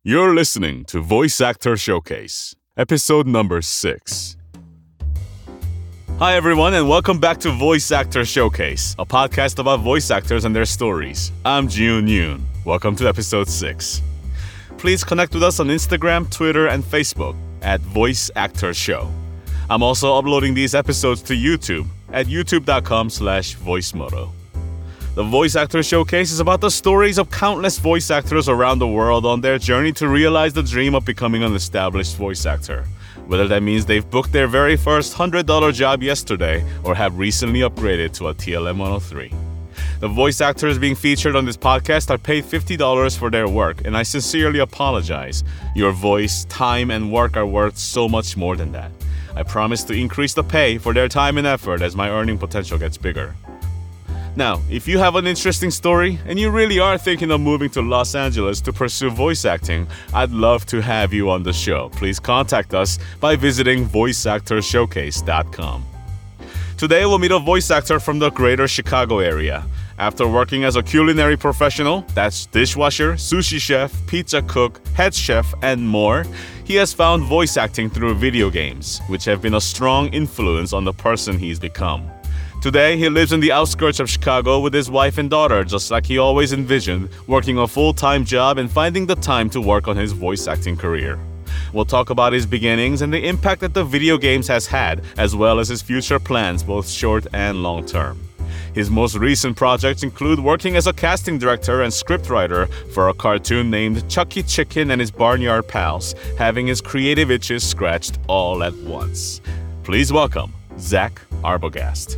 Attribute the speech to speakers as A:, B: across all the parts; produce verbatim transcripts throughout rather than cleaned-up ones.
A: You're listening to Voice Actor Showcase, episode number six. Hi, everyone, and welcome back to Voice Actor Showcase, a podcast about voice actors and their stories. I'm Jun Yoon. Welcome to episode six. Please connect with us on Instagram, Twitter, and Facebook at Voice Actor Show. I'm also uploading these episodes to YouTube at youtube.com slash voicemoto. The Voice Actor Showcase is about the stories of countless voice actors around the world on their journey to realize the dream of becoming an established voice actor. Whether that means they've booked their very first one hundred dollars job yesterday or have recently upgraded to a T L M one oh three. The voice actors being featured on this podcast are paid fifty dollars for their work, and I sincerely apologize. Your voice, time, and work are worth so much more than that. I promise to increase the pay for their time and effort as my earning potential gets bigger. Now, if you have an interesting story and you really are thinking of moving to Los Angeles to pursue voice acting, I'd love to have you on the show. Please contact us by visiting voice actor showcase dot com. Today, we'll meet a voice actor from the greater Chicago area. After working as a culinary professional, that's dishwasher, sushi chef, pizza cook, head chef, and more, he has found voice acting through video games, which have been a strong influence on the person he's become. Today, he lives in the outskirts of Chicago with his wife and daughter, just like he always envisioned, working a full-time job and finding the time to work on his voice acting career. We'll talk about his beginnings and the impact that the video games has had, as well as his future plans, both short and long-term. His most recent projects include working as a casting director and scriptwriter for a cartoon named Chucky Chicken and His Barnyard Pals, having his creative itches scratched all at once. Please welcome Zach Arbogast.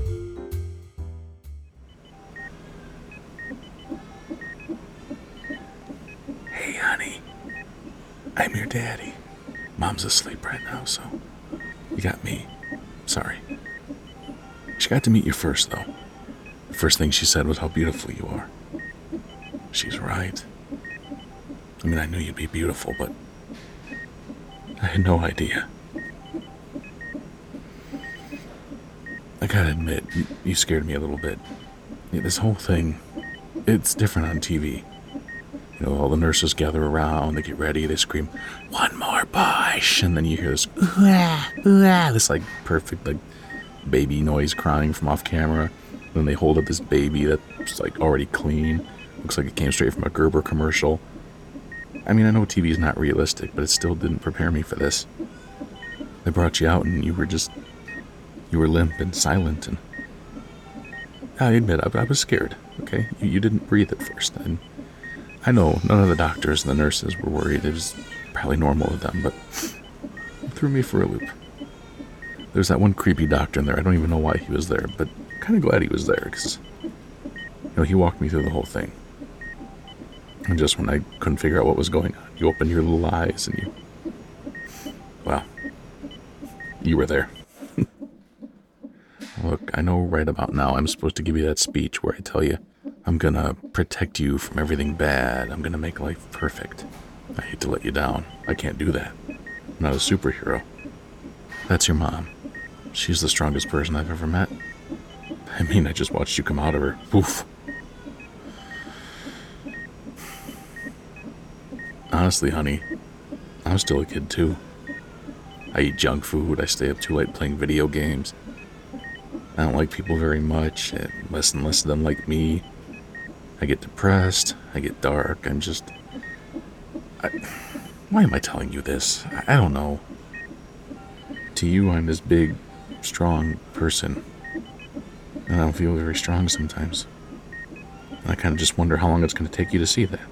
B: Hey, honey, I'm your daddy. Mom's asleep right now, so you got me. Sorry. She got to meet you first, though. The first thing she said was how beautiful you are. She's right. I mean, I knew you'd be beautiful, but I had no idea. I gotta admit, you, you scared me a little bit. Yeah, this whole thing, it's different on T V. You know, all the nurses gather around, they get ready, they scream, "One more push!" And then you hear this, "Ooh-ah, ooh-ah," this like perfect like baby noise crying from off camera. Then they hold up this baby that's like already clean. Looks like it came straight from a Gerber commercial. I mean, I know T V is not realistic, but it still didn't prepare me for this. They brought you out and you were just, you were limp and silent, and I admit, I, I was scared, okay? You, you didn't breathe at first, and I know none of the doctors and the nurses were worried. It was probably normal to them, but it threw me for a loop. There's that one creepy doctor in there. I don't even know why he was there, but I'm kind of glad he was there, because, you know, he walked me through the whole thing. And just when I couldn't figure out what was going on, you opened your little eyes and you, well, you were there. Look, I know right about now I'm supposed to give you that speech where I tell you I'm gonna protect you from everything bad. I'm gonna make life perfect. I hate to let you down. I can't do that. I'm not a superhero. That's your mom. She's the strongest person I've ever met. I mean, I just watched you come out of her. Oof. Honestly, honey, I'm still a kid too. I eat junk food. I stay up too late playing video games. I don't like people very much. Less and less of them like me. I get depressed. I get dark. I'm just... I, why am I telling you this? I, I don't know. To you, I'm this big, strong person. And I don't feel very strong sometimes. And I kind of just wonder how long it's going to take you to see that.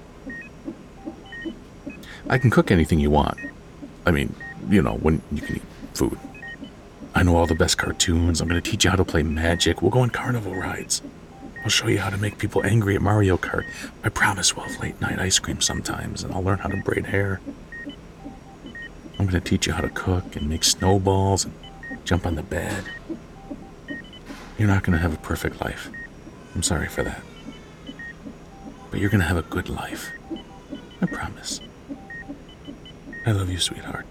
B: I can cook anything you want. I mean, you know, when you can eat food. I know all the best cartoons. I'm going to teach you how to play magic. We'll go on carnival rides. I'll show you how to make people angry at Mario Kart. I promise we'll have late night ice cream sometimes, and I'll learn how to braid hair. I'm going to teach you how to cook and make snowballs and jump on the bed. You're not going to have a perfect life. I'm sorry for that. But you're going to have a good life. I promise. I love you, sweetheart.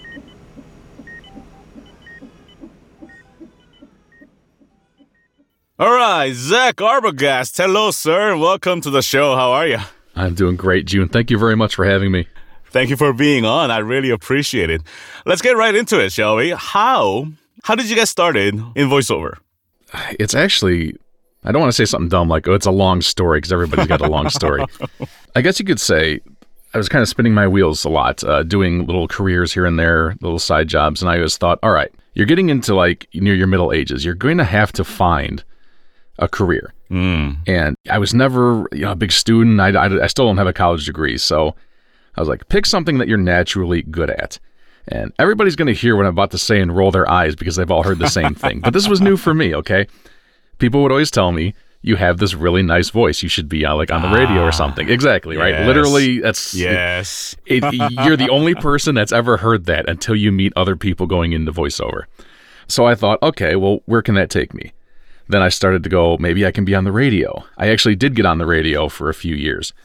A: All right, Zach Arbogast. Hello, sir. Welcome to the show. How are you?
C: I'm doing great, June. Thank you very much for having me.
A: Thank you for being on. I really appreciate it. Let's get right into it, shall we? How how did you get started in voiceover?
B: It's actually, I don't want to say something dumb like, oh, it's a long story, because everybody's got a long story. I guess you could say I was kind of spinning my wheels a lot, uh, doing little careers here and there, little side jobs, and I always thought, all right, you're getting into like near your middle ages. You're going to have to find a career.
A: Mm.
B: And I was never, you know, a big student. I, I, I still don't have a college degree. So I was like, pick something that you're naturally good at. And everybody's going to hear what I'm about to say and roll their eyes because they've all heard the same thing. But this was new for me, okay? People would always tell me, you have this really nice voice. You should be uh, like on the radio or something. Exactly, right?
A: Yes.
B: Literally, that's...
A: Yes.
B: It, it, you're the only person that's ever heard that until you meet other people going into voiceover. So I thought, okay, well, where can that take me? Then I started to go, maybe I can be on the radio. I actually did get on the radio for a few years.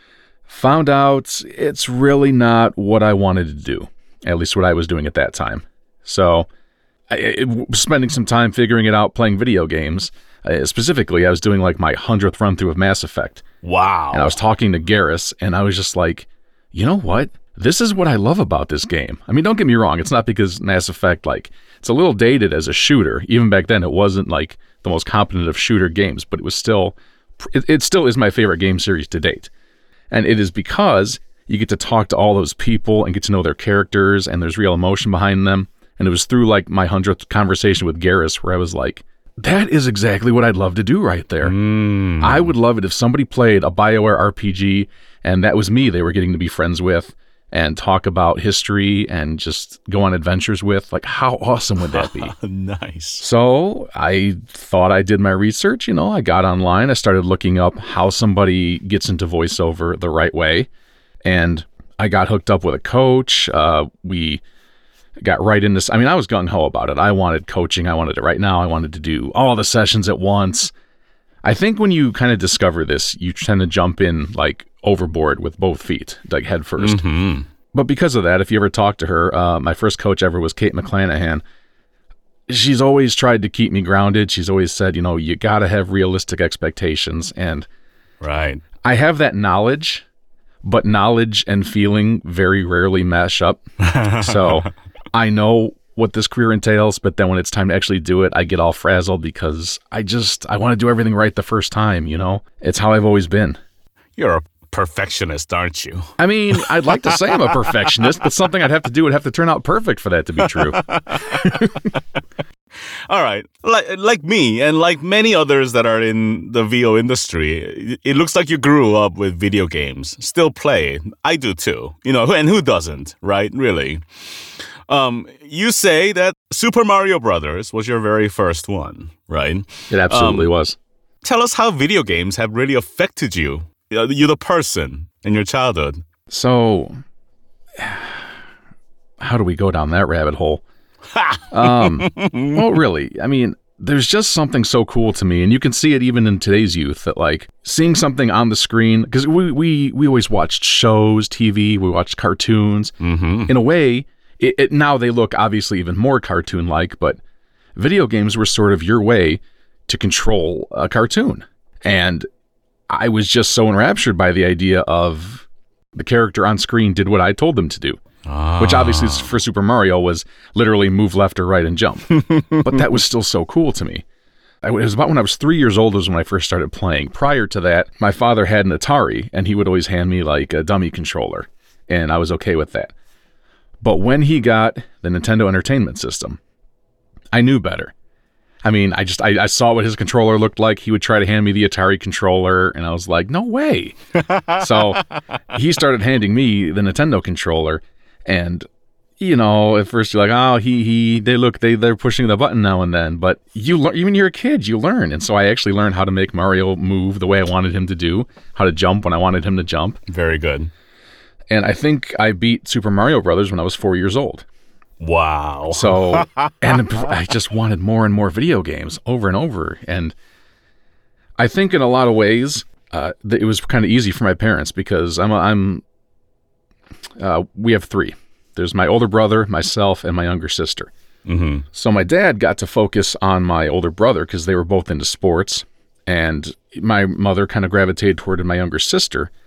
B: Found out it's really not what I wanted to do, at least what I was doing at that time. So I, it, spending some time figuring it out, playing video games. Uh, specifically, I was doing like my hundredth run through of Mass Effect.
A: Wow.
B: And I was talking to Garrus, and I was just like, you know what? This is what I love about this game. I mean, don't get me wrong. It's not because Mass Effect, like, it's a little dated as a shooter. Even back then, it wasn't like the most competent of shooter games, but it was still, it, it still is my favorite game series to date. And it is because you get to talk to all those people and get to know their characters, and there's real emotion behind them. And it was through like my hundredth conversation with Garrus where I was like, that is exactly what I'd love to do right there.
A: Mm.
B: I would love it if somebody played a BioWare R P G and that was me they were getting to be friends with and talk about history and just go on adventures with. Like, how awesome would that be?
A: Nice.
B: So I thought I did my research. You know, I got online. I started looking up how somebody gets into voiceover the right way. And I got hooked up with a coach. Uh, we... got right into, I mean, I was gung-ho about it. I wanted coaching. I wanted it right now. I wanted to do all the sessions at once. I think when you kind of discover this, you tend to jump in like overboard with both feet, like head first.
A: Mm-hmm.
B: But because of that, if you ever talk to her, uh, my first coach ever was Kate McClanahan. She's always tried to keep me grounded. She's always said, you know, you got to have realistic expectations. And
A: right.
B: I have that knowledge, but knowledge and feeling very rarely mash up. So I know what this career entails, but then when it's time to actually do it, I get all frazzled because I just, I want to do everything right the first time, you know? It's how I've always been.
A: You're a perfectionist, aren't you?
B: I mean, I'd like to say I'm a perfectionist, but something I'd have to do would have to turn out perfect for that to be true.
A: All right. Like, like me and like many others that are in the V O industry, it looks like you grew up with video games. Still play. I do too. You know, and who doesn't, right? Really. Um, you say that Super Mario Brothers was your very first one, right?
B: It absolutely
A: um,
B: was.
A: Tell us how video games have really affected you, you the person, in your childhood.
B: So, how do we go down that rabbit hole? um, well, really, I mean, there's just something so cool to me, and you can see it even in today's youth, that like seeing something on the screen, because we, we, we always watched shows, T V, we watched cartoons.
A: Mm-hmm.
B: In a way, it, it now they look obviously even more cartoon-like, but video games were sort of your way to control a cartoon. And I was just so enraptured by the idea of the character on screen did what I told them to do.
A: Ah.
B: Which obviously for Super Mario was literally move left or right and jump. But that was still so cool to me. It was about when I was three years old was when I first started playing. Prior to that, my father had an Atari, and he would always hand me like a dummy controller, and I was okay with that. But when he got the Nintendo Entertainment System, I knew better. I mean, I just, I, I saw what his controller looked like. He would try to hand me the Atari controller, and I was like, no way. So he started handing me the Nintendo controller. And, you know, at first you're like, oh, he, he, they look, they, they're pushing the button now and then. But you learn, even you're a kid, you learn. And so I actually learned how to make Mario move the way I wanted him to do, how to jump when I wanted him to jump.
A: Very good.
B: And I think I beat Super Mario Brothers when I was four years old.
A: Wow.
B: So, and I just wanted more and more video games over and over. And I think in a lot of ways, uh, it was kind of easy for my parents because I'm, a, I'm, Uh, we have three. There's my older brother, myself, and my younger sister.
A: Mm-hmm.
B: So my dad got to focus on my older brother because they were both into sports, and my mother kind of gravitated toward my younger sister.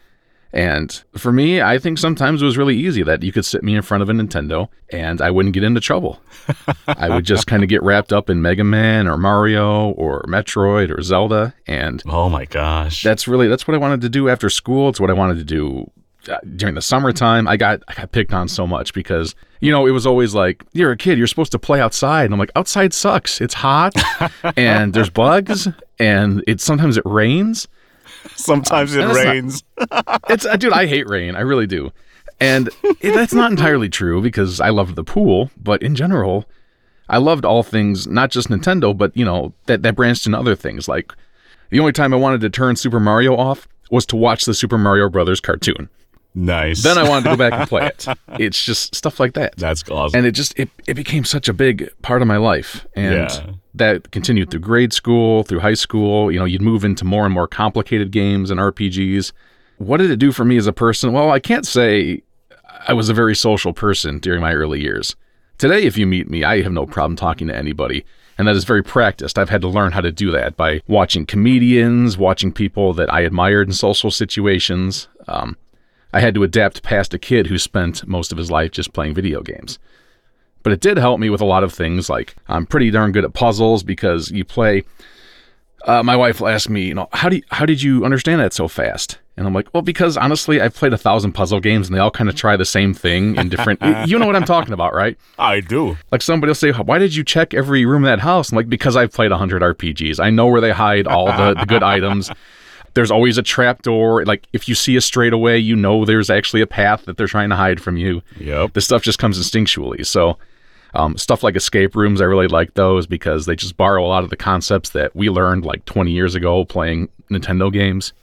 B: And for me, I think sometimes it was really easy that you could sit me in front of a Nintendo and I wouldn't get into trouble. I would just kind of get wrapped up in Mega Man or Mario or Metroid or Zelda. And
A: oh my gosh.
B: That's really, that's what I wanted to do after school. It's what I wanted to do uh, during the summertime. I got, I got picked on so much because, you know, it was always like, you're a kid, you're supposed to play outside. And I'm like, outside sucks. It's hot and there's bugs and it sometimes it rains.
A: Sometimes um, it rains.
B: Not, it's uh, dude, I hate rain. I really do. And it, that's not entirely true because I loved the pool, but in general, I loved all things, not just Nintendo, but, you know, that, that branched into other things. Like, the only time I wanted to turn Super Mario off was to watch the Super Mario Brothers cartoon.
A: Nice.
B: Then I wanted to go back and play it. It's just stuff like that.
A: That's awesome.
B: And it just, it, it became such a big part of my life. And
A: yeah.
B: that continued through grade school, through high school. You know, you'd move into more and more complicated games and R P Gs. What did it do for me as a person? Well, I can't say I was a very social person during my early years. Today, if you meet me, I have no problem talking to anybody. And that is very practiced. I've had to learn how to do that by watching comedians, watching people that I admired in social situations. Um, I had to adapt past a kid who spent most of his life just playing video games. But it did help me with a lot of things, like I'm pretty darn good at puzzles because you play. Uh, my wife will ask me, you know, how do you, how did you understand that so fast? And I'm like, well, because honestly, I've played a thousand puzzle games and they all kind of try the same thing in different. You know what I'm talking about, right?
A: I do.
B: Like somebody will say, why did you check every room in that house? I'm like, because I've played a hundred R P Gs. I know where they hide all the, the good items. There's always a trap door. Like, if you see a straightaway, you know there's actually a path that they're trying to hide from you.
A: Yep.
B: This stuff just comes instinctually. So um, stuff like escape rooms, I really like those because they just borrow a lot of the concepts that we learned like twenty years ago playing Nintendo games.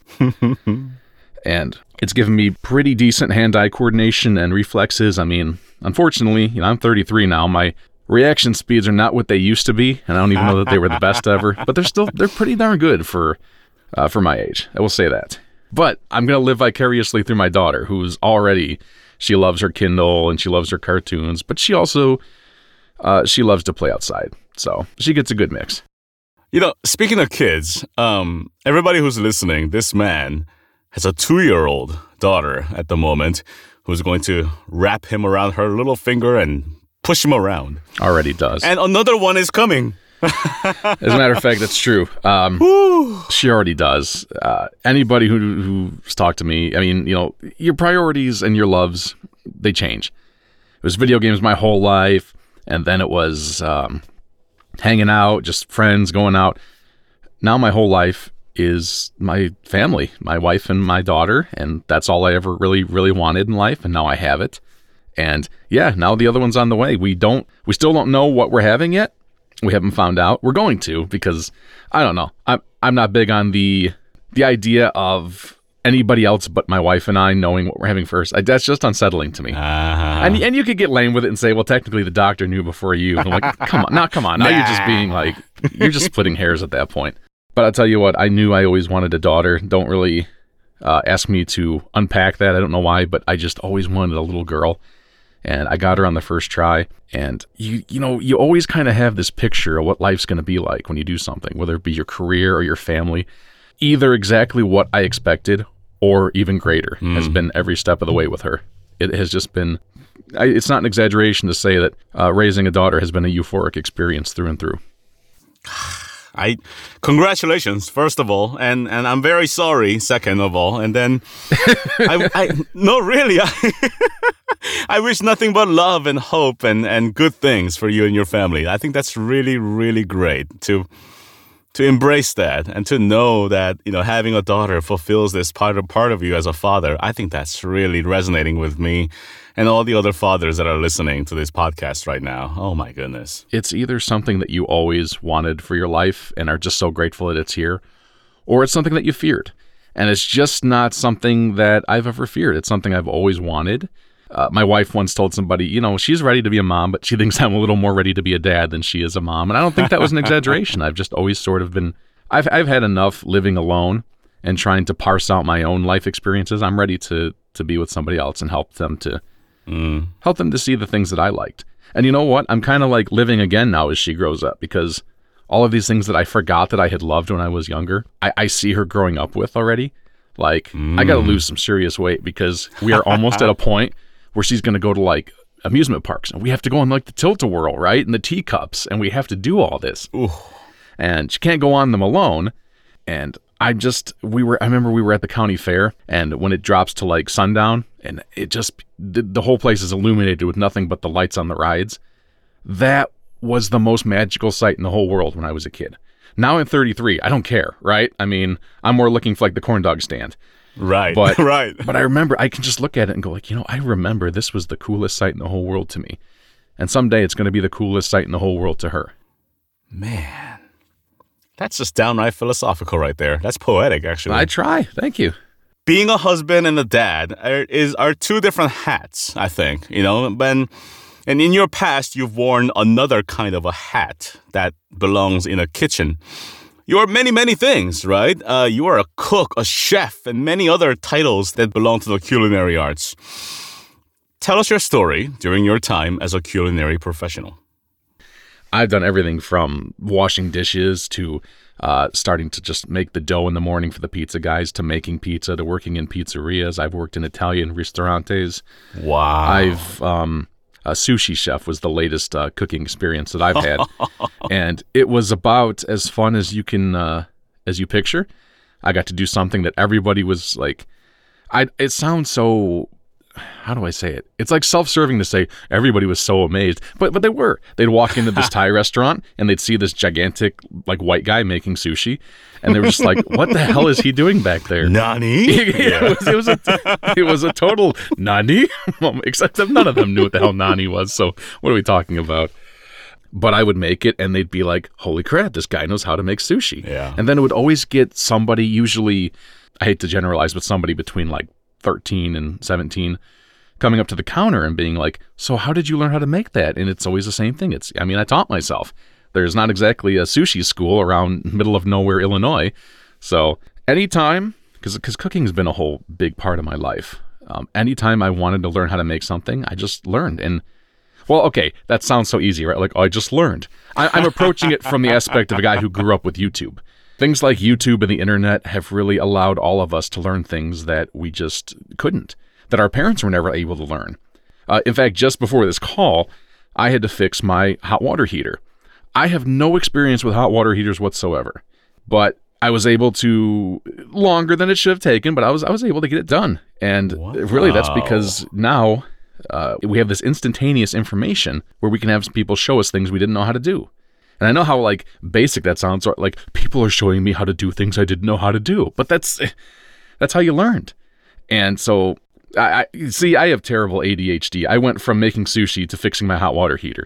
B: And it's given me pretty decent hand-eye coordination and reflexes. I mean, unfortunately, you know, I'm thirty-three now. My reaction speeds are not what they used to be, and I don't even know that they were the best ever. But they're still, they're pretty darn good for... Uh, for my age. I will say that. But I'm going to live vicariously through my daughter, who's already, she loves her Kindle and she loves her cartoons, but she also, uh, she loves to play outside. So she gets a good mix.
A: You know, speaking of kids, um, everybody who's listening, this man has a two-year-old daughter at the moment who's going to wrap him around her little finger and push him around.
B: Already does.
A: And another one is coming.
B: As a matter of fact, that's true. Um, she already does. Uh, anybody who who's talked to me, I mean, you know, your priorities and your loves, they change. It was video games my whole life, and then it was um, hanging out, just friends, going out. Now my whole life is my family, my wife and my daughter, and that's all I ever really, really wanted in life, and now I have it. And yeah, now the other one's on the way. We don't, we still don't know what we're having yet. We haven't found out. We're going to because I don't know. I'm I'm not big on the the idea of anybody else but my wife and I knowing what we're having first. I, that's just unsettling to me.
A: Uh-huh.
B: And and you could get lame with it and say, well, technically the doctor knew before you. And I'm like, come on, now come on. Now
A: nah.
B: you're just being like, you're just splitting hairs at that point. But I'll tell you what, I knew I always wanted a daughter. Don't really uh, ask me to unpack that. I don't know why, but I just always wanted a little girl. And I got her on the first try. And, you you know, you always kind of have this picture of what life's going to be like when you do something, whether it be your career or your family. Either exactly what I expected or even greater mm. has been every step of the way with her. It has just been, I, it's not an exaggeration to say that uh, raising a daughter has been a euphoric experience through and through.
A: I congratulations, first of all, and, and I'm very sorry, second of all, and then I, I no really I, I wish nothing but love and hope and, and good things for you and your family. I think that's really, really great to to embrace that and to know that, you know, having a daughter fulfills this part of part of you as a father. I think that's really resonating with me and all the other fathers that are listening to this podcast right now. Oh my goodness.
B: It's either something that you always wanted for your life and are just so grateful that it's here, or it's something that you feared. And it's just not something that I've ever feared. It's something I've always wanted. Uh, my wife once told somebody, you know, she's ready to be a mom, but she thinks I'm a little more ready to be a dad than she is a mom. And I don't think that was an exaggeration. I've just always sort of been, I've I've had enough living alone and trying to parse out my own life experiences. I'm ready to to be with somebody else and help them to mm. help them to see the things that I liked. And you know what? I'm kind of like living again now as she grows up, because all of these things that I forgot that I had loved when I was younger, I, I see her growing up with already. Like,
A: Mm.
B: I got to lose some serious weight because we are almost at a point where she's going to go to like amusement parks and we have to go on like the tilt-a-whirl, right? And the teacups, and we have to do all this.
A: Ooh.
B: And she can't go on them alone. And I just, we were, I remember we were at the county fair, and when it drops to like sundown and it just, the, the whole place is illuminated with nothing but the lights on the rides. That was the most magical sight in the whole world when I was a kid. Now I'm thirty-three. I don't care, right? I mean, I'm more looking for like the corn dog stand.
A: Right,
B: But,
A: right.
B: But I remember, I can just look at it and go like, you know, I remember this was the coolest sight in the whole world to me. And someday it's going to be the coolest sight in the whole world to her.
A: Man, that's just downright philosophical right there. That's poetic, actually.
B: I try. Thank you.
A: Being a husband and a dad are, is are two different hats, I think. You know, when, and in your past, you've worn another kind of a hat that belongs in a kitchen. You are many, many things, right? Uh, you are a cook, a chef, and many other titles that belong to the culinary arts. Tell us your story during your time as a culinary professional.
B: I've done everything from washing dishes to uh, starting to just make the dough in the morning for the pizza guys to making pizza to working in pizzerias. I've worked in Italian restaurantes.
A: Wow.
B: I've um, a sushi chef was the latest uh, cooking experience that I've had, and it was about as fun as you can uh, as you picture. I got to do something that everybody was like. I. It sounds so. How do I say it? It's like self-serving to say everybody was so amazed, but but they were. They'd walk into this Thai restaurant and they'd see this gigantic like white guy making sushi, and they were just like, "What the hell is he doing back there?"
A: Nani?
B: yeah, it was, it was a it was a total nani moment, except that none of them knew what the hell nani was. So what are we talking about? But I would make it, and they'd be like, "Holy crap, this guy knows how to make sushi!"
A: Yeah.
B: And then it would always get somebody, usually, I hate to generalize, but somebody between like thirteen and seventeen coming up to the counter and being like, "So how did you learn how to make that?" And it's always the same thing. It's, I mean, I taught myself. There's not exactly a sushi school around middle of nowhere, Illinois. So anytime, because because cooking's been a whole big part of my life. Um, anytime I wanted to learn how to make something, I just learned. And well, okay, that sounds so easy, right? Like, oh, I just learned. I, I'm approaching it from the aspect of a guy who grew up with YouTube. Things like YouTube and the internet have really allowed all of us to learn things that we just couldn't, that our parents were never able to learn. Uh, in fact, just before this call, I had to fix my hot water heater. I have no experience with hot water heaters whatsoever, but I was able to, longer than it should have taken, but I was I was able to get it done. And
A: Wow.
B: really, that's because now uh, we have this instantaneous information where we can have people show us things we didn't know how to do. And I know how like basic that sounds, like people are showing me how to do things I didn't know how to do, but that's that's how you learned. And so, I, I see, I have terrible A D H D. I went from making sushi to fixing my hot water heater.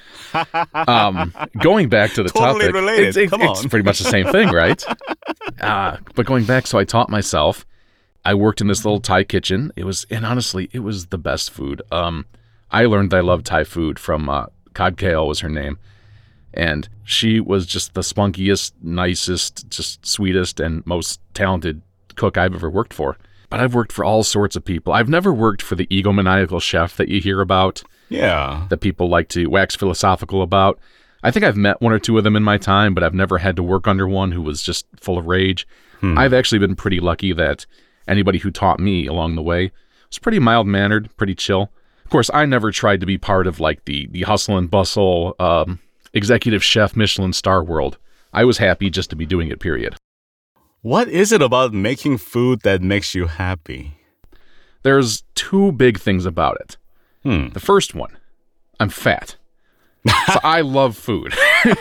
B: Um, going back to the
A: Totally
B: topic,
A: related.
B: It's, it's,
A: Come
B: it's
A: on.
B: pretty much the same thing, right? Uh, but going back, so I taught myself. I worked in this little Thai kitchen. It was, and honestly, it was the best food. Um, I learned that I love Thai food from uh, Kad Kao was her name. And she was just the spunkiest, nicest, just sweetest, and most talented cook I've ever worked for. But I've worked for all sorts of people. I've never worked for the egomaniacal chef that you hear about,
A: Yeah.
B: that people like to wax philosophical about. I think I've met one or two of them in my time, but I've never had to work under one who was just full of rage.
A: Hmm.
B: I've actually been pretty lucky that anybody who taught me along the way was pretty mild-mannered, pretty chill. Of course, I never tried to be part of like the, the hustle and bustle, um, executive chef Michelin star world. I was happy just to be doing it, period.
A: What is it about making food that makes you happy?
B: There's two big things about it.
A: Hmm.
B: The first one, I'm fat. So I love food.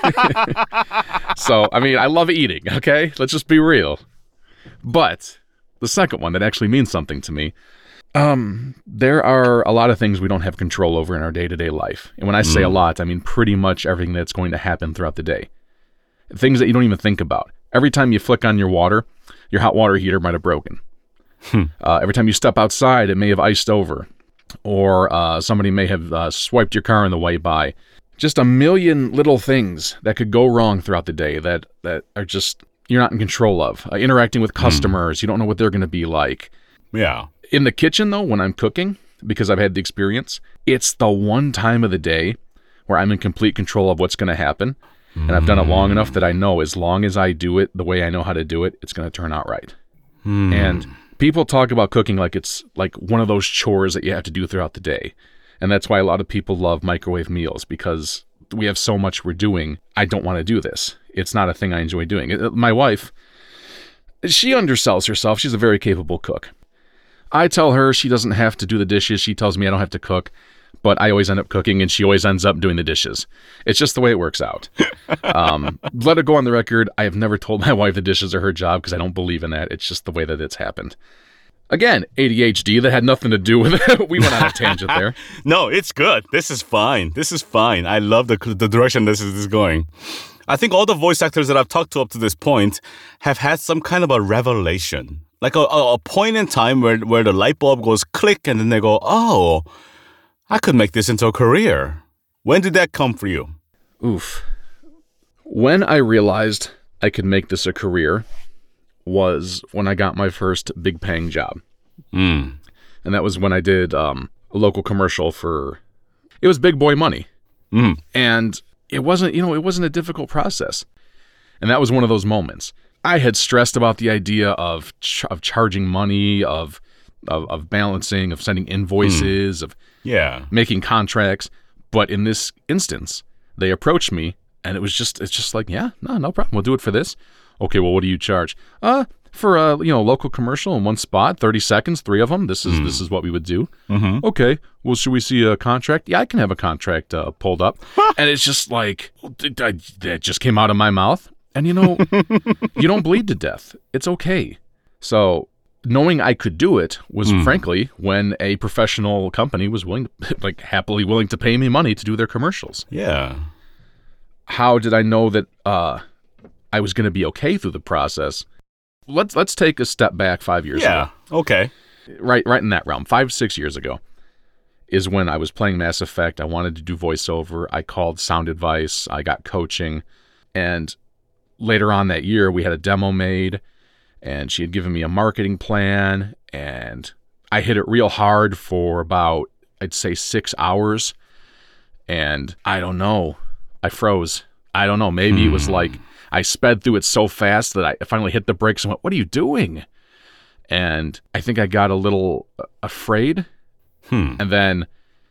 B: So, I mean, I love eating, okay? Let's just be real. But the second one that actually means something to me, um, there are a lot of things we don't have control over in our day-to-day life. And when I say a lot, I mean pretty much everything that's going to happen throughout the day. Things that you don't even think about. Every time you flick on your water, your hot water heater might have broken.
A: Hmm.
B: Uh, every time you step outside, it may have iced over. Or uh, somebody may have uh, swiped your car on the way by. Just a million little things that could go wrong throughout the day that, that are just, you're not in control of. Uh, interacting with customers, you don't know what they're going to be like.
A: Yeah.
B: In the kitchen, though, when I'm cooking, because I've had the experience, it's the one time of the day where I'm in complete control of what's going to happen. And I've done it long enough that I know as long as I do it the way I know how to do it, it's going to turn out right.
A: Hmm.
B: And People talk about cooking like it's like one of those chores that you have to do throughout the day. And that's why a lot of people love microwave meals, because we have so much we're doing. I don't want to do this. It's not a thing I enjoy doing. My wife, she undersells herself. She's a very capable cook. I tell her she doesn't have to do the dishes. She tells me I don't have to cook, but I always end up cooking, and she always ends up doing the dishes. It's just the way it works out. Um, let it go on the record. I have never told my wife the dishes are her job because I don't believe in that. It's just the way that it's happened. Again, A D H D, that had nothing to do with it. We went on a tangent there.
A: No, it's good. This is fine. This is fine. I love the the direction this is, this is going. I think all the voice actors that I've talked to up to this point have had some kind of a revelation. Like a, a, a point in time where, where the light bulb goes click and then they go, oh, I could make this into a career. When did that come for you?
B: Oof. When I realized I could make this a career was when I got my first big paying job.
A: Mm.
B: And that was when I did um, a local commercial for, it was big boy money.
A: Mm.
B: And it wasn't, you know, it wasn't a difficult process. And that was one of those moments. I had stressed about the idea of ch- of charging money, of, of of balancing, of sending invoices, mm. of
A: yeah.
B: making contracts. But in this instance, they approached me, and it was just, it's just like, yeah, no, no problem. We'll do it for this. Okay, well, what do you charge? Uh, for a you know local commercial in one spot, thirty seconds, three of them. This is mm. this is what we would do.
A: Mm-hmm.
B: Okay, well, should we see a contract? Yeah, I can have a contract uh, pulled up. And it's just like that just came out of my mouth. And you know, you don't bleed to death. It's okay. So knowing I could do it was mm. frankly when a professional company was willing, to, like happily willing to pay me money to do their commercials.
A: Yeah.
B: How did I know that? Uh, I was going to be okay through the process. Let's let's take a step back five years
A: yeah,
B: ago.
A: Yeah, okay.
B: Right, right in that realm. Five, six years ago is when I was playing Mass Effect. I wanted to do voiceover. I called Sound Advice. I got coaching. And later on that year, we had a demo made, and she had given me a marketing plan, and I hit it real hard for about, I'd say, six hours. And I don't know. I froze. I don't know. Maybe hmm. it was like, I sped through it so fast that I finally hit the brakes and went, what are you doing? And I think I got a little afraid.
A: Hmm.
B: And then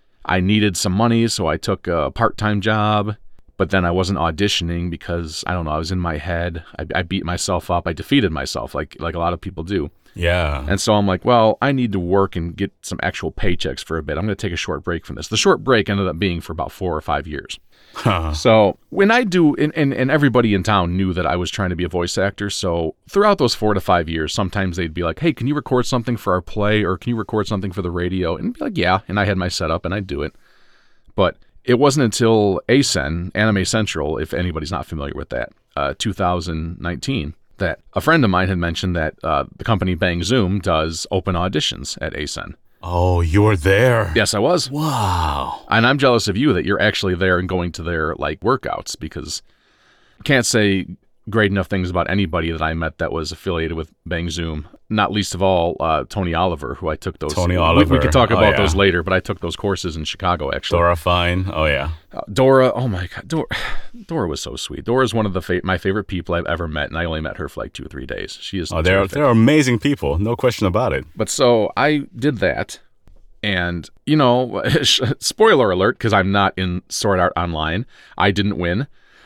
B: I needed some money, so I took a part-time job. But then I wasn't auditioning because, I don't know, I was in my head. I, I beat myself up. I defeated myself like like a lot of people do.
A: Yeah.
B: And so I'm like, well, I need to work and get some actual paychecks for a bit. I'm going to take a short break from this. The short break ended up being for about four or five years.
A: Huh.
B: So when I do, and, and, and everybody in town knew that I was trying to be a voice actor. So throughout those four to five years, sometimes they'd be like, hey, can you record something for our play? Or can you record something for the radio? And I'd be like, yeah. And I had my setup and I'd do it. But it wasn't until A S E N, Anime Central, if anybody's not familiar with that, uh, two thousand nineteen, that a friend of mine had mentioned that uh, the company Bang Zoom does open auditions at A S E N.
A: Oh, you were there.
B: Yes, I was.
A: Wow.
B: And I'm jealous of you that you're actually there and going to their like workouts, because I can't say great enough things about anybody that I met that was affiliated with Bang Zoom. Not least of all, uh, Tony Oliver, who I took those.
A: Tony Oliver.
B: We, we could talk about
A: oh, yeah.
B: those later, but I took those courses in Chicago, actually.
A: Dora Fine. Oh, yeah.
B: Uh, Dora, oh my God. Dora, Dora was so sweet. Dora is one of the fa- my favorite people I've ever met, and I only met her for like two or three days. She is
A: Oh, they're, they're amazing people. No question about it.
B: But so I did that. And, you know, spoiler alert, because I'm not in Sword Art Online. I didn't win.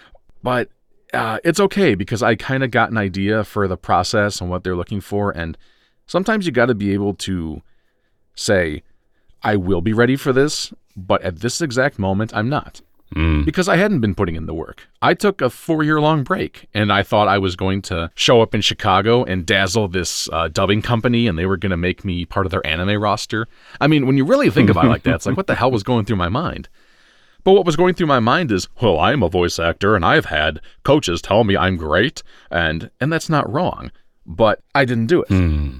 B: But uh, it's okay, because I kind of got an idea for the process and what they're looking for. And sometimes you got to be able to say, I will be ready for this, but at this exact moment, I'm not.
A: Mm.
B: Because I hadn't been putting in the work. I took a four-year-long break, and I thought I was going to show up in Chicago and dazzle this uh, dubbing company, and they were going to make me part of their anime roster. I mean, when you really think about it like that, it's like, what the hell was going through my mind? But what was going through my mind is, well, I'm a voice actor, and I've had coaches tell me I'm great, and and that's not wrong. But I didn't do it.
A: Mm.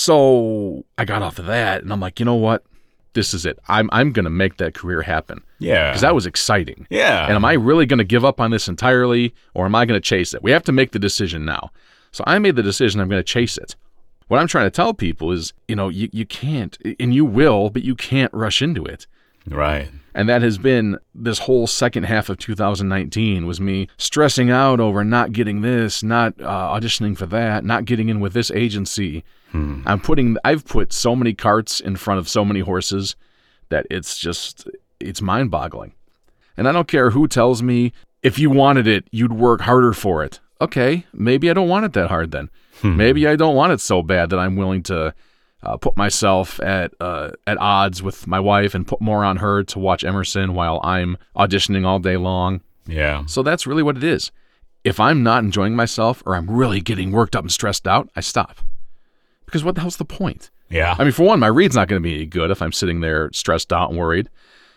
B: So I got off of that, and I'm like, you know what? This is it. I'm I'm going to make that career happen.
A: Yeah.
B: Because that was exciting.
A: Yeah.
B: And am I really going to give up on this entirely, or am I going to chase it? We have to make the decision now. So I made the decision I'm going to chase it. What I'm trying to tell people is, you know, you, you can't, and you will, but you can't rush into it.
A: Right.
B: And that has been this whole second half of two thousand nineteen was me stressing out over not getting this, not uh, auditioning for that, not getting in with this agency. Hmm. I'm putting, I've put so many carts in front of so many horses that it's just, it's mind-boggling. And I don't care who tells me, if you wanted it, you'd work harder for it. Okay, maybe I don't want it that hard then. Hmm. Maybe I don't want it so bad that I'm willing to Uh, put myself at uh, at odds with my wife and put more on her to watch Emerson while I'm auditioning all day long.
A: Yeah.
B: So that's really what it is. If I'm not enjoying myself or I'm really getting worked up and stressed out, I stop. Because what the hell's the point?
A: Yeah.
B: I mean, for one, my read's not going to be any good if I'm sitting there stressed out and worried.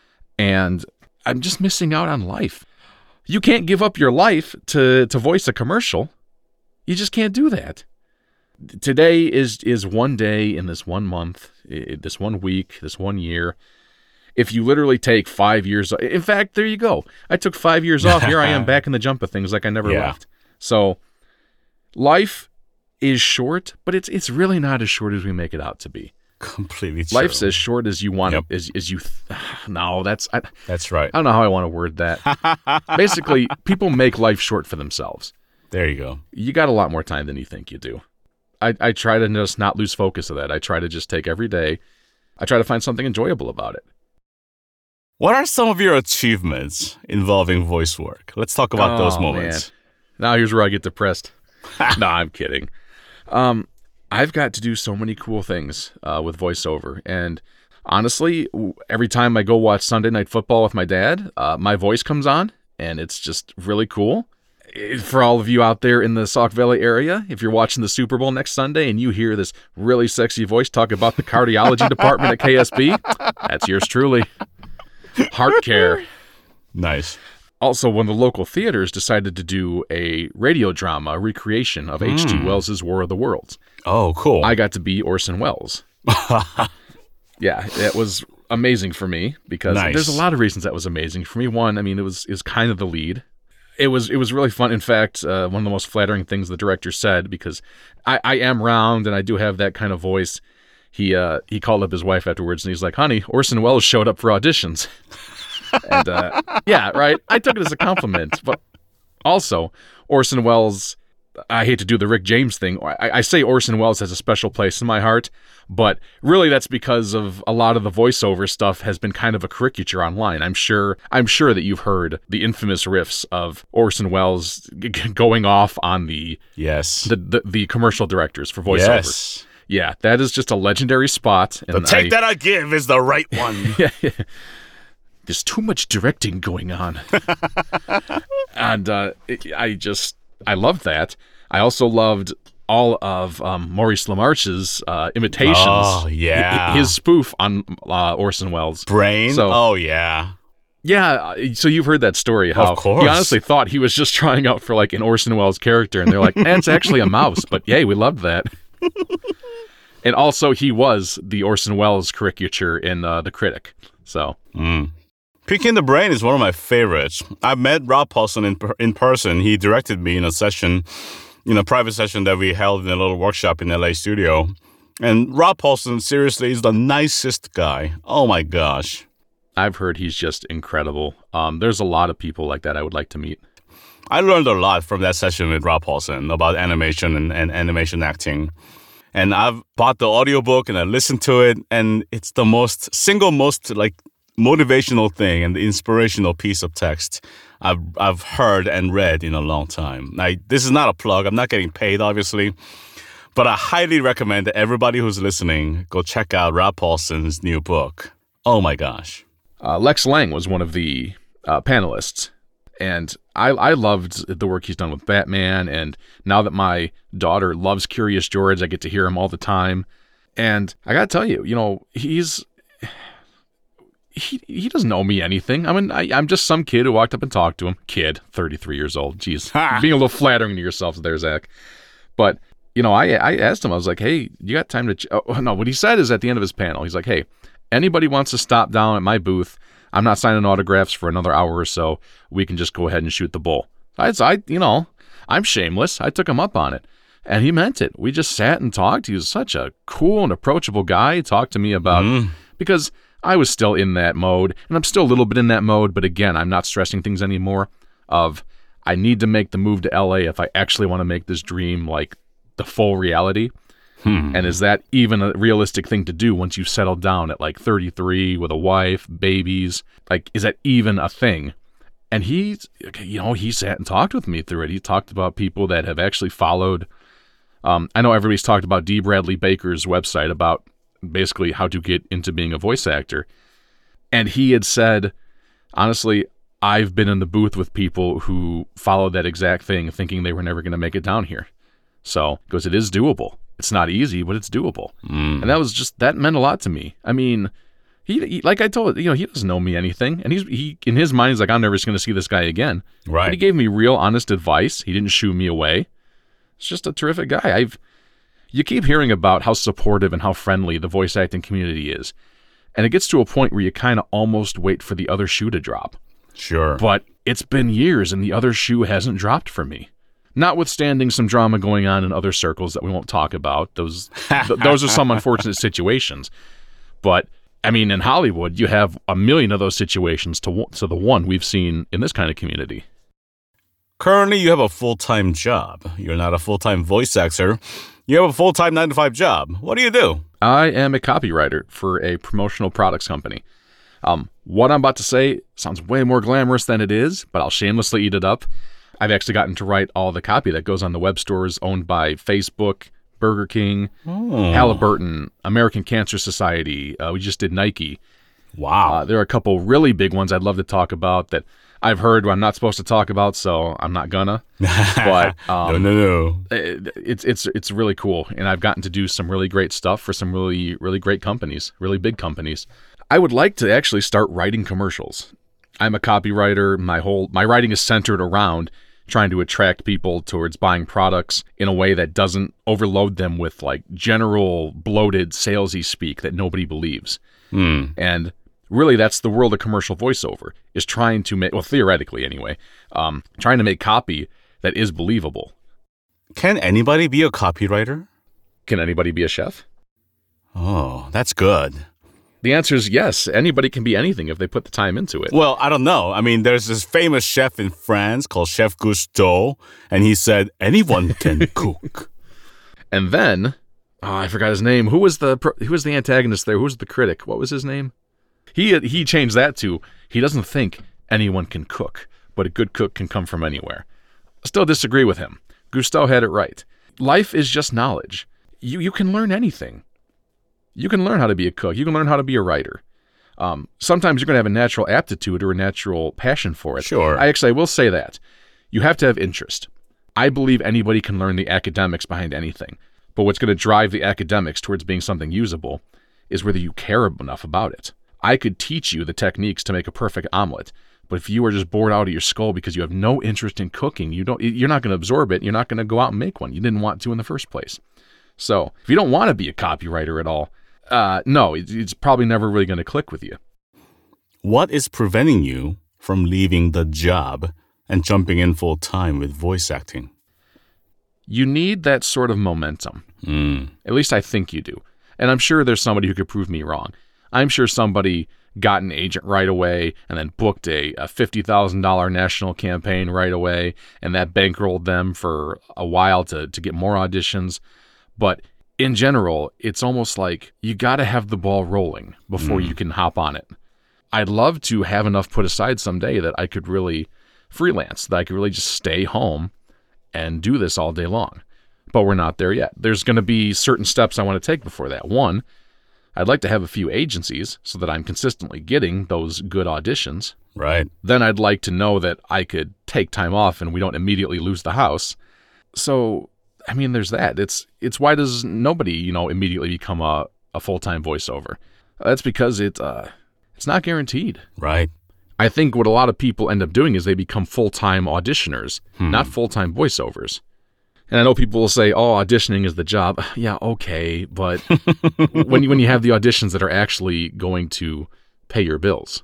B: And I'm just missing out on life. You can't give up your life to, to voice a commercial. You just can't do that. Today is is one day in this one month, this one week, this one year. If you literally take five years, in fact, there you go. I took five years off. Here I am back in the jump of things like I never
A: yeah.
B: left. So life is short, but it's it's really not as short as we make it out to be.
A: Completely true.
B: Life's as short as you want
A: yep.
B: it, as, as you, th- no, that's, I,
A: that's right.
B: I don't know how I want to word that. Basically, people make life short for themselves.
A: There you go.
B: You got a lot more time than you think you do. I, I try to just not lose focus of that. I try to just take every day. I try to find something enjoyable about it.
A: What are some of your achievements involving voice work? Let's talk about
B: oh,
A: those moments.
B: Man. Now here's where I get depressed. No, I'm kidding. Um, I've got to do so many cool things uh, with voiceover. And honestly, every time I go watch Sunday Night Football with my dad, uh, my voice comes on, and it's just really cool. For all of you out there in the Sauk Valley area, if you're watching the Super Bowl next Sunday and you hear this really sexy voice talk about the cardiology department at K S B, that's yours truly. Heart care.
A: Nice.
B: Also, when the local theaters decided to do a radio drama a recreation of mm. H G Wells' War of the Worlds.
A: Oh, cool.
B: I got to be Orson Welles. Yeah, it was amazing for me because nice. There's a lot of reasons that was amazing. For me, one, I mean, it was, it was kind of the lead. It was it was really fun. In fact, uh, one of the most flattering things the director said, because I, I am round and I do have that kind of voice, he uh, he called up his wife afterwards and he's like, honey, Orson Welles showed up for auditions. and uh, yeah, right. I took it as a compliment. But also, Orson Welles, I hate to do the Rick James thing. I, I say Orson Welles has a special place in my heart, but really that's because of a lot of the voiceover stuff has been kind of a caricature online. I'm sure I'm sure that you've heard the infamous riffs of Orson Welles g- going off on the
A: yes
B: the, the, the commercial directors for voiceover.
A: Yes.
B: Yeah, that is just a legendary spot.
A: And the take I, that I give is the right one.
B: yeah, yeah. There's too much directing going on. and uh, it, I just... I loved that. I also loved all of um, Maurice LaMarche's uh, imitations.
A: Oh, yeah.
B: His spoof on uh, Orson Welles.
A: Brain? So, oh, yeah.
B: Yeah, so you've heard that story. How
A: of course.
B: He honestly thought he was just trying out for like an Orson Welles character, and they're like, eh, it's actually a mouse, but yay, we loved that. And also, he was the Orson Welles caricature in uh, The Critic. So...
A: Mm. Picking the Brain is one of my favorites. I met Rob Paulsen in in person. He directed me in a session, in a private session that we held in a little workshop in L A studio. And Rob Paulsen, seriously, is the nicest guy. Oh my gosh.
B: I've heard he's just incredible. Um, there's a lot of people like that I would like to meet.
A: I learned a lot from that session with Rob Paulsen about animation and, and animation acting. And I've bought the audiobook and I listened to it, and it's the most, single most, like, motivational thing and the inspirational piece of text I've I've heard and read in a long time. Now, this is not a plug. I'm not getting paid, obviously, but I highly recommend that everybody who's listening go check out Rob Paulsen's new book. Oh my gosh!
B: Uh, Lex Lang was one of the uh, panelists, and I I loved the work he's done with Batman. And now that my daughter loves Curious George, I get to hear him all the time. And I gotta tell you, you know, he's. He he doesn't owe me anything. I mean, I, I'm just some kid who walked up and talked to him. Kid, thirty-three years old. Jeez, being a little flattering to yourself there, Zach. But, you know, I I asked him, I was like, hey, you got time to... Ch-? Oh, no, what he said is at the end of his panel, he's like, hey, anybody wants to stop down at my booth, I'm not signing autographs for another hour or so. We can just go ahead and shoot the bull. I, I you know, I'm shameless. I took him up on it. And he meant it. We just sat and talked. He was such a cool and approachable guy. He talked to me about... Mm. Because... I was still in that mode, and I'm still a little bit in that mode, but again, I'm not stressing things anymore of I need to make the move to L A if I actually want to make this dream like the full reality.
A: Hmm.
B: And is that even a realistic thing to do once you've settled down at like thirty-three with a wife, babies? Like, is that even a thing? And he, you know, he sat and talked with me through it. He talked about people that have actually followed. Um, I know everybody's talked about D. Bradley Baker's website about basically how to get into being a voice actor. And he had said, honestly, I've been in the booth with people who followed that exact thing thinking they were never going to make it down here. So, because it is doable. It's not easy, but it's doable.
A: Mm.
B: And that was just, that meant a lot to me. I mean, he, he like I told you know, he doesn't know me anything. And he's, he, in his mind, he's like, I'm never just going to see this guy again.
A: Right.
B: But he gave me real, honest advice. He didn't shoo me away. It's just a terrific guy. I've, you keep hearing about how supportive and how friendly the voice acting community is. And it gets to a point where you kind of almost wait for the other shoe to drop.
A: Sure.
B: But it's been years and the other shoe hasn't dropped for me. Notwithstanding some drama going on in other circles that we won't talk about. Those th- those are some unfortunate situations. But, I mean, in Hollywood, you have a million of those situations to, to the one we've seen in this kind of community.
A: Currently, you have a full-time job. You're not a full-time voice actor. You have a full-time nine to five job. What do you do?
B: I am a copywriter for a promotional products company. Um, what I'm about to say sounds way more glamorous than it is, but I'll shamelessly eat it up. I've actually gotten to write all the copy that goes on the web stores owned by Facebook, Burger King,
A: Oh.
B: Halliburton, American Cancer Society. Uh, we just did Nike.
A: Wow.
B: Uh, there are a couple really big ones I'd love to talk about that I've heard I'm not supposed to talk about, so I'm not gonna. But um,
A: no, no, no.
B: it, it's it's it's really cool, and I've gotten to do some really great stuff for some really really great companies, really big companies. I would like to actually start writing commercials. I'm a copywriter. My whole my writing is centered around trying to attract people towards buying products in a way that doesn't overload them with like general bloated salesy speak that nobody believes.
A: Hmm.
B: And really, that's the world of commercial voiceover, is trying to make, well, theoretically anyway, um, trying to make copy that is believable.
A: Can anybody be a copywriter?
B: Can anybody be a chef?
A: Oh, that's good.
B: The answer is yes. Anybody can be anything if they put the time into it.
A: Well, I don't know. I mean, there's this famous chef in France called Chef Gusteau, and he said anyone can cook.
B: And then, oh, I forgot his name. Who was the who was the antagonist there? Who was the critic? What was his name? He he changed that to, he doesn't think anyone can cook, but a good cook can come from anywhere. Still disagree with him. Gusteau had it right. Life is just knowledge. You you can learn anything. You can learn how to be a cook. You can learn how to be a writer. Um, sometimes you're going to have a natural aptitude or a natural passion for it.
A: Sure.
B: I actually I will say that. You have to have interest. I believe anybody can learn the academics behind anything. But what's going to drive the academics towards being something usable is whether you care enough about it. I could teach you the techniques to make a perfect omelet, but if you are just bored out of your skull because you have no interest in cooking, you don't, you're not going to absorb it. You're not going to go out and make one. You didn't want to in the first place. So if you don't want to be a copywriter at all, uh, no, it, it's probably never really going to click with you.
A: What is preventing you from leaving the job and jumping in full time with voice acting?
B: You need that sort of momentum.
A: Mm.
B: At least I think you do. And I'm sure there's somebody who could prove me wrong. I'm sure somebody got an agent right away and then booked a, a fifty thousand dollars national campaign right away, and that bankrolled them for a while to, to get more auditions. But in general, it's almost like you got to have the ball rolling before mm. you can hop on it. I'd love to have enough put aside someday that I could really freelance, that I could really just stay home and do this all day long. But we're not there yet. There's going to be certain steps I want to take before that. One, I'd like to have a few agencies so that I'm consistently getting those good auditions.
A: Right.
B: Then I'd like to know that I could take time off and we don't immediately lose the house. So, I mean, there's that. It's it's why does nobody, you know, immediately become a, a full-time voiceover? That's because it uh, it's not guaranteed.
A: Right.
B: I think what a lot of people end up doing is they become full-time auditioners, hmm. not full-time voiceovers. And I know people will say, oh, auditioning is the job. Yeah, okay, but when you, when you have the auditions that are actually going to pay your bills.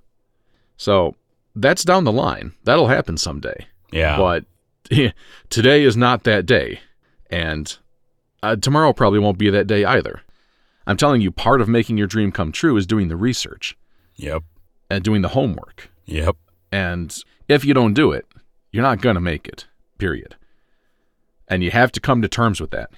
B: So that's down the line. That'll happen someday.
A: Yeah.
B: But today is not that day. And uh, tomorrow probably won't be that day either. I'm telling you, part of making your dream come true is doing the research.
A: Yep.
B: and doing the homework.
A: Yep.
B: And if you don't do it, you're not going to make it, period. And you have to come to terms with that.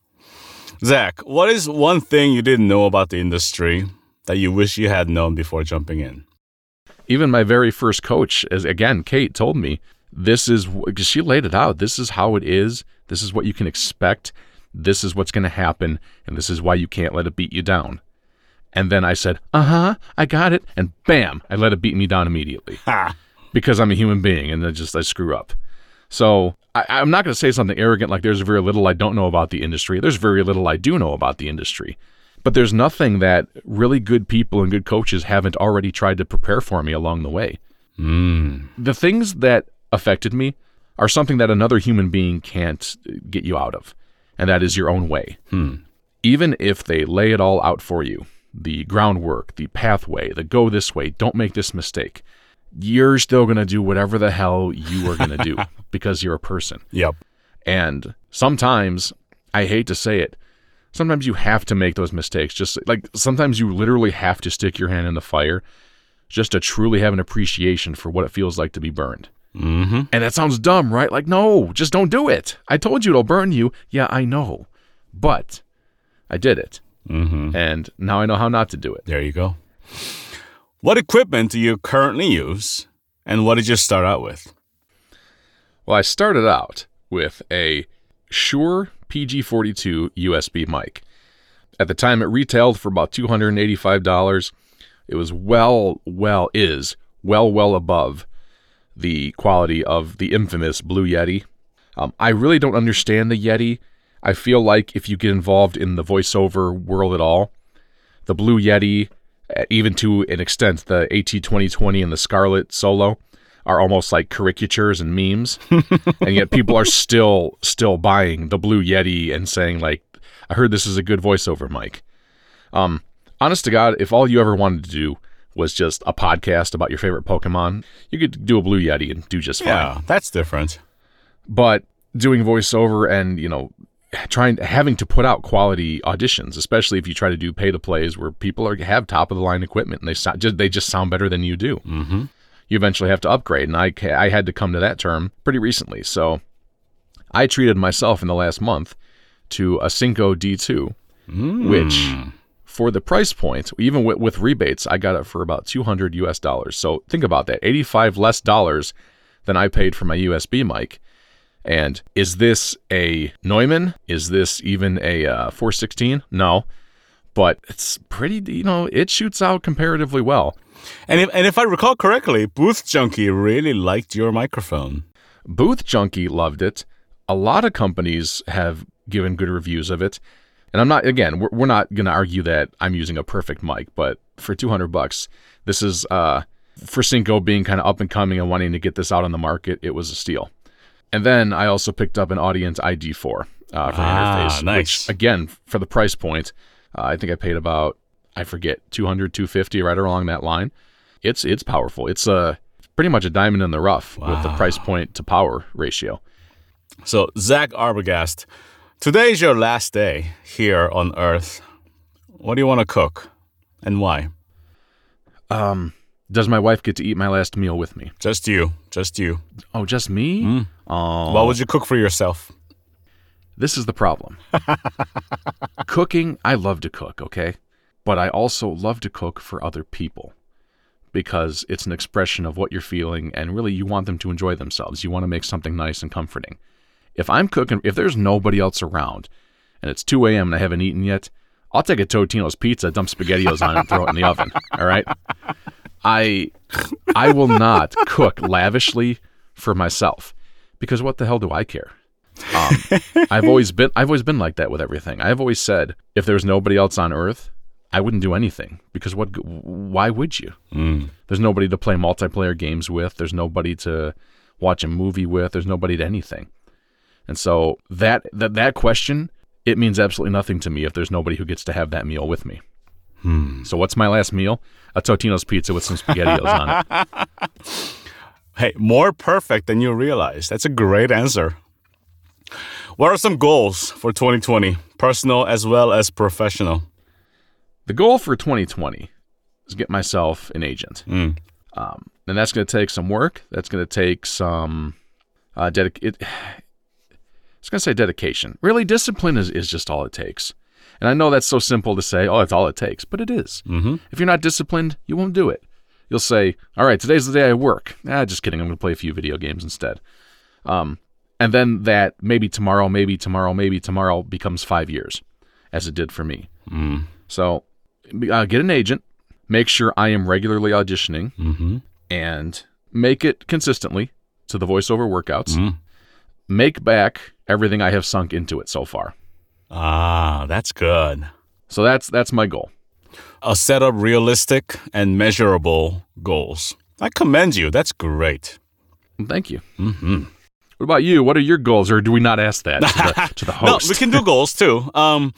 A: Zach, what is one thing you didn't know about the industry that you wish you had known before jumping in?
B: Even my very first coach, as again, Kate told me, this is, because she laid it out. This is how it is. This is what you can expect. This is what's going to happen. And this is why you can't let it beat you down. And then I said, uh-huh, I got it. And bam, I let it beat me down immediately.
A: Ha!
B: Because I'm a human being and I just, I screw up. So I, I'm not going to say something arrogant like there's very little I don't know about the industry. There's very little I do know about the industry. But there's nothing that really good people and good coaches haven't already tried to prepare for me along the way.
A: Mm.
B: The things that affected me are something that another human being can't get you out of. And that is your own way.
A: Hmm.
B: Even if they lay it all out for you, the groundwork, the pathway, the go this way, don't make this mistake, you're still going to do whatever the hell you are going to do because you're a person.
A: Yep.
B: And sometimes, I hate to say it, sometimes you have to make those mistakes. Just like sometimes you literally have to stick your hand in the fire just to truly have an appreciation for what it feels like to be burned.
A: Mm-hmm.
B: And that sounds dumb, right? Like, no, just don't do it. I told you it'll burn you. Yeah, I know. But I did it.
A: Mm-hmm.
B: And now I know how not to do it.
A: There you go. What equipment do you currently use, and what did you start out with?
B: Well, I started out with a Shure P G forty-two U S B mic. At the time, it retailed for about two hundred eighty-five dollars. It was well, well, is well, well above the quality of the infamous Blue Yeti. Um, I really don't understand the Yeti. I feel like if you get involved in the voiceover world at all, the Blue Yeti, even to an extent, the AT twenty twenty and the Scarlett Solo, are almost like caricatures and memes. And yet people are still still buying the Blue Yeti and saying, like, I heard this is a good voiceover mic. Um, honest to God, if all you ever wanted to do was just a podcast about your favorite Pokemon, you could do a Blue Yeti and do just fine.
A: Yeah, that's different.
B: But doing voiceover and, you know, trying having to put out quality auditions, especially if you try to do pay to plays where people are have top of the line equipment and they sound, just they just sound better than you do.
A: Mm-hmm.
B: You eventually have to upgrade, and I I had to come to that term pretty recently. So I treated myself in the last month to a Synco D two,
A: Mm.
B: which for the price point, even with, with rebates, I got it for about two hundred U S dollars. So think about that, eighty-five less dollars than I paid for my U S B mic. And is this a Neumann? Is this even a uh, four sixteen? No, but it's pretty, you know, it shoots out comparatively well.
A: And if, and if I recall correctly, Booth Junkie really liked your microphone.
B: Booth Junkie loved it. A lot of companies have given good reviews of it. And I'm not, again, we're, we're not going to argue that I'm using a perfect mic, but for two hundred bucks, this is, uh, for Synco being kind of up and coming and wanting to get this out on the market, it was a steal. And then I also picked up an Audient I D four uh, for
A: Ah,
B: interface,
A: nice.
B: which, again, for the price point, uh, I think I paid about, I forget, two hundred, two fifty, right along that line. It's it's powerful. It's a, pretty much a diamond in the rough
A: Wow.
B: with the price point to power ratio.
A: So, Zach Arbogast, today is your last day here on Earth. What do you want to cook, and why?
B: Um, does my wife get to eat my last meal with me?
A: Just you. Just you.
B: Oh, just me?
A: Mm.
B: Oh,
A: What would you cook for yourself?
B: this is the problem. Cooking, I love to cook, okay? But I also love to cook for other people because it's an expression of what you're feeling, and really you want them to enjoy themselves. You want to make something nice and comforting. If I'm cooking, if there's nobody else around and it's two a.m. and I haven't eaten yet, I'll take a Totino's pizza, dump SpaghettiOs on it, and throw it in the oven, all right? I I will not cook lavishly for myself because what the hell do I care? Um, I've always been I've always been like that with everything. I've always said if there's nobody else on earth, I wouldn't do anything because what? Why would you?
A: Mm.
B: There's nobody to play multiplayer games with. There's nobody to watch a movie with. There's nobody to anything. And so that that that question, it means absolutely nothing to me if there's nobody who gets to have that meal with me.
A: Hmm.
B: So what's my last meal? A Totino's pizza with some SpaghettiOs on it.
A: Hey, more perfect than you realize. That's a great answer. What are some goals for twenty twenty, personal as well as professional?
B: The goal for twenty twenty, is get myself an agent.
A: Mm.
B: Um, and that's going to take some work. That's going to take some uh, dedic- it, It's going to say dedication. Really, discipline is, is just all it takes. And I know that's so simple to say, oh, it's all it takes, but it is.
A: Mm-hmm.
B: If you're not disciplined, you won't do it. You'll say, all right, today's the day I work. Ah, just kidding. I'm going to play a few video games instead. Um, and then that maybe tomorrow, maybe tomorrow, maybe tomorrow becomes five years, as it did for me.
A: Mm.
B: So uh, get an agent, make sure I am regularly auditioning,
A: Mm-hmm.
B: and make it consistently to the voiceover workouts.
A: Mm.
B: Make back everything I have sunk into it so far.
A: Ah, that's good.
B: So that's that's my goal.
A: A set of realistic and measurable goals. I commend you. That's great.
B: Thank you.
A: Mm-hmm.
B: What about you? What are your goals, or do we not ask that to the, to the host?
A: No, we can do goals too. Um,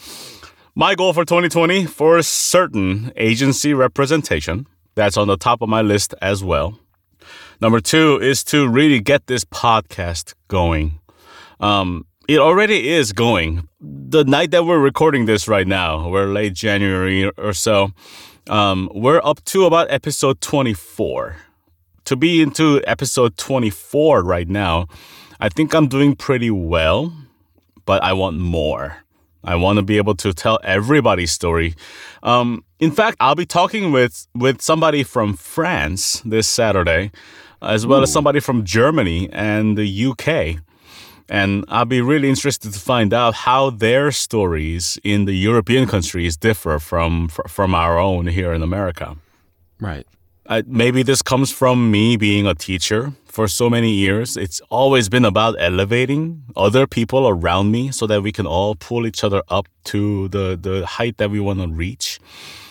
A: my goal for twenty twenty, for certain, agency representation. That's on the top of my list as well. Number two is to really get this podcast going. Um, it already is going. The night that we're recording this right now, we're late January or so, um, we're up to about episode twenty-four. To be into episode twenty-four right now, I think I'm doing pretty well, but I want more. I want to be able to tell everybody's story. Um, in fact, I'll be talking with, with somebody from France this Saturday, as well Ooh. as somebody from Germany and the U K. And I'll be really interested to find out how their stories in the European countries differ from from our own here in America.
B: Right.
A: Uh, maybe this comes from me being a teacher for so many years. It's always been about elevating other people around me so that we can all pull each other up to the, the height that we want to reach.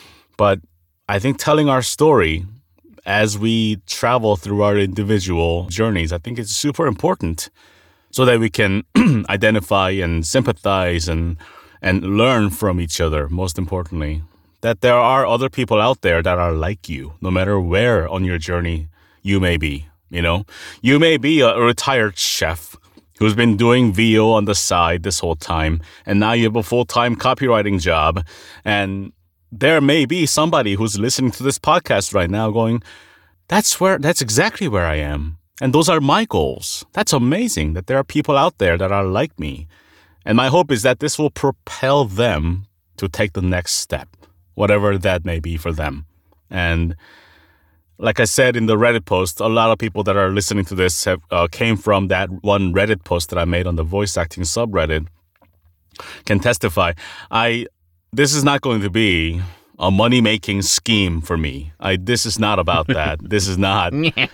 A: But I think telling our story as we travel through our individual journeys, I think it's super important so that we can identify and sympathize and and learn from each other, most importantly. That there are other people out there that are like you, no matter where on your journey you may be, you know? You may be a retired chef who's been doing V O on the side this whole time, and now you have a full-time copywriting job, and there may be somebody who's listening to this podcast right now going, that's where, that's exactly where I am. And those are my goals. That's amazing that there are people out there that are like me. And my hope is that this will propel them to take the next step, whatever that may be for them. And like I said in the Reddit post, a lot of people that are listening to this have uh, came from that one Reddit post that I made on the voice acting subreddit, can testify. I this is not going to be a money-making scheme for me. I, this is not about that. This is not,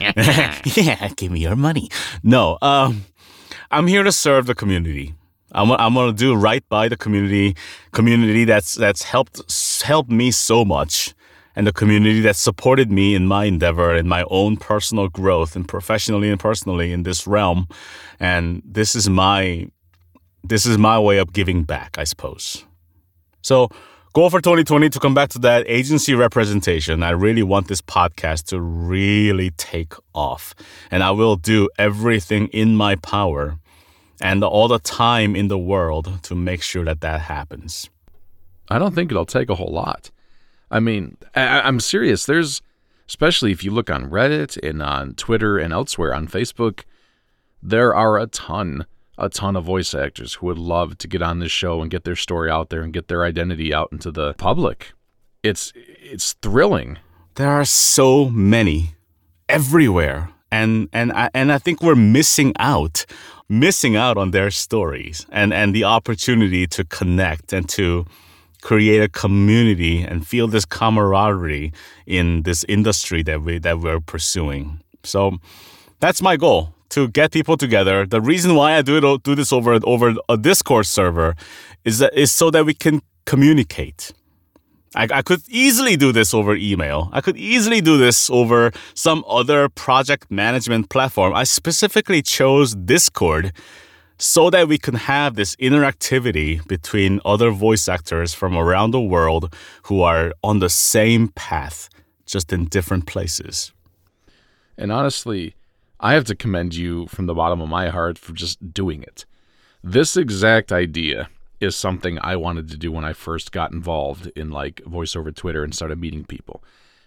A: yeah, give me your money. No, um, I'm here to serve the community. I'm, I'm going to do right by the community, community that's that's helped helped me so much, and the community that supported me in my endeavor, in my own personal growth, and professionally and personally in this realm. And this is my this is my way of giving back, I suppose. So, goal for twenty twenty, to come back to that agency representation. I really want this podcast to really take off. And I will do everything in my power and all the time in the world to make sure that that happens.
B: I don't think it'll take a whole lot. I mean, I, I'm serious. There's, especially if you look on Reddit and on Twitter and elsewhere on Facebook, there are a ton a ton of voice actors who would love to get on this show and get their story out there and get their identity out into the public. It's it's thrilling.
A: There are so many everywhere, and and I, and I think we're missing out, missing out on their stories and and the opportunity to connect and to create a community and feel this camaraderie in this industry that we that we're pursuing. So that's my goal. To get people together. The reason why I do it do this over over a Discord server is that is so that we can communicate. I, I could easily do this over email. I could easily do this over some other project management platform. I specifically chose Discord so that we can have this interactivity between other voice actors from around the world who are on the same path, just in different places.
B: And honestly, I have to commend you from the bottom of my heart for just doing it. This exact idea is something I wanted to do when I first got involved in like voiceover Twitter and started meeting people.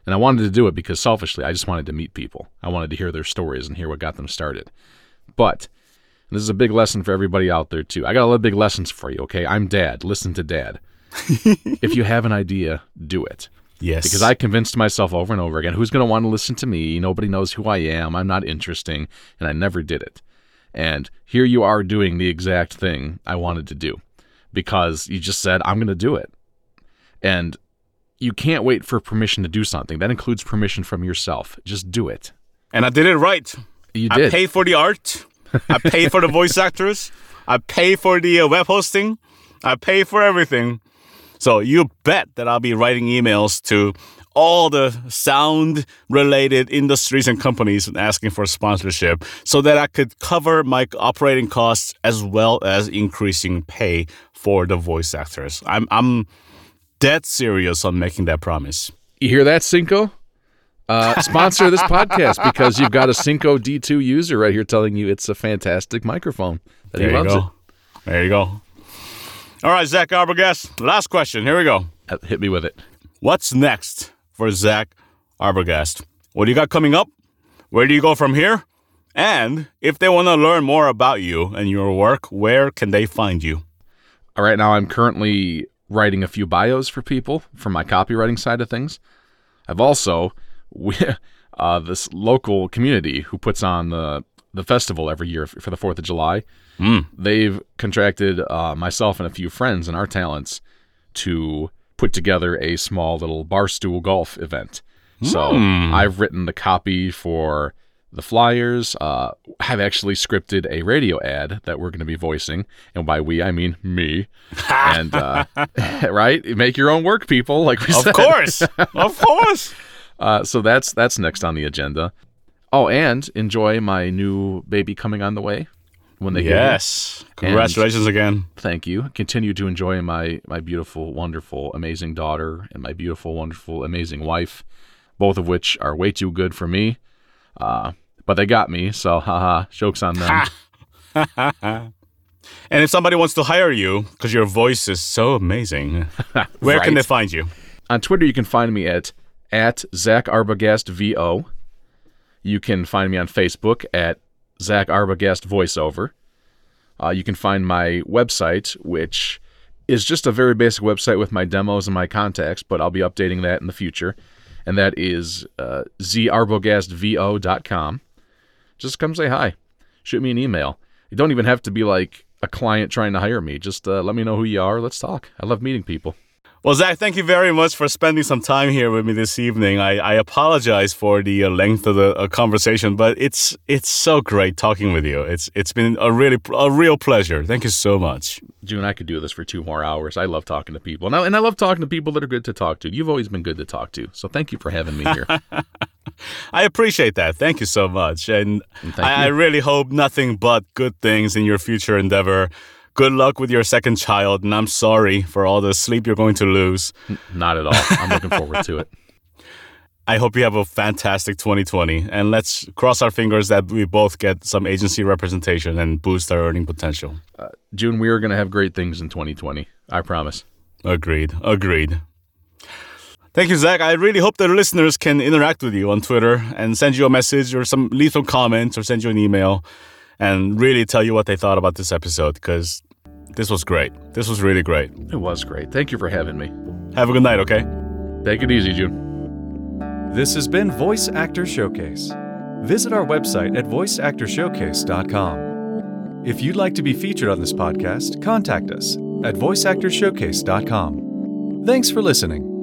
B: And I wanted to do it because selfishly, I just wanted to meet people. I wanted to hear their stories and hear what got them started. But this is a big lesson for everybody out there, too. I got a lot of big lessons for you, okay? I'm Dad. Listen to Dad. If you have an idea, do it.
A: Yes.
B: Because I convinced myself over and over again, who's going to want to listen to me? Nobody knows who I am. I'm not interesting. And I never did it. And here you are doing the exact thing I wanted to do. Because you just said, I'm going to do it. And you can't wait for permission to do something. That includes permission from yourself. Just do it.
A: And I did it right.
B: You did.
A: I paid for the art. I paid for the voice actors. I paid for the uh, web hosting. I paid for everything. So you bet that I'll be writing emails to all the sound-related industries and companies and asking for sponsorship so that I could cover my operating costs as well as increasing pay for the voice actors. I'm I'm dead serious on making that promise.
B: You hear that, Cinco? Uh, sponsor this podcast because you've got a Cinco D two user right here telling you it's a fantastic microphone. That
A: There
B: he
A: you
B: loves
A: go.
B: it.
A: There you go. All right, Zach Arbogast, last question. Here we go.
B: Uh, Hit me with it.
A: What's next for Zach Arbogast? What do you got coming up? Where do you go from here? And if they want to learn more about you and your work, where can they find you?
B: All right, now I'm currently writing a few bios for people for my copywriting side of things. I've also, we, uh, this local community who puts on the, the festival every year for the fourth of July,
A: Mm.
B: they've contracted uh, myself and a few friends and our talents to put together a small little barstool golf event. So
A: Mm.
B: I've written the copy for the flyers. Uh, I've actually scripted a radio ad that we're going to be voicing. And by we, I mean me. And, uh, right? Make your own work, people, like we
A: Of
B: said.
A: course. Of course.
B: Uh, so that's that's next on the agenda. Oh, and enjoy my new baby coming on the way when they get here.
A: Yes. Congratulations again.
B: Thank you. Continue to enjoy my my beautiful, wonderful, amazing daughter and my beautiful, wonderful, amazing wife, both of which are way too good for me. Uh, but they got me, so haha, joke's on them.
A: And if somebody wants to hire you, because your voice is so amazing, where can
B: Right.
A: they find you?
B: On Twitter, you can find me at, at Zach Arbogast V O. You can find me on Facebook at Zach Arbogast Voiceover. Uh, you can find my website, which is just a very basic website with my demos and my contacts, but I'll be updating that in the future. And that is uh, z arbogast v o dot com. Just come say hi. Shoot me an email. You don't even have to be like a client trying to hire me. Just uh, let me know who you are. Let's talk. I love meeting people.
A: Well, Zach, thank you very much for spending some time here with me this evening. I, I apologize for the uh, length of the uh, conversation, but it's it's so great talking with you. It's it's been a really a real pleasure. Thank you so much.
B: June, I could do this for two more hours. I love talking to people. And I, and I love talking to people that are good to talk to. You've always been good to talk to. So thank you for having me here.
A: I appreciate that. Thank you so much. And,
B: And thank
A: I, I
B: you.
A: really hope nothing but good things in your future endeavor. Good luck with your second child, and I'm sorry for all the sleep you're going to lose.
B: Not at all. I'm looking forward to it.
A: I hope you have a fantastic twenty twenty, and let's cross our fingers that we both get some agency representation and boost our earning potential.
B: Uh, June, we are going to have great things in twenty twenty. I promise.
A: Agreed. Agreed. Thank you, Zach. I really hope the listeners can interact with you on Twitter and send you a message or some leave some comments or send you an email and really tell you what they thought about this episode, because this was great. This was really great.
B: It was great. Thank you for having me.
A: Have a good night, okay?
B: Take it easy, June.
C: This has been Voice Actor Showcase. Visit our website at voice actor showcase dot com. If you'd like to be featured on this podcast, contact us at voice actor showcase dot com. Thanks for listening.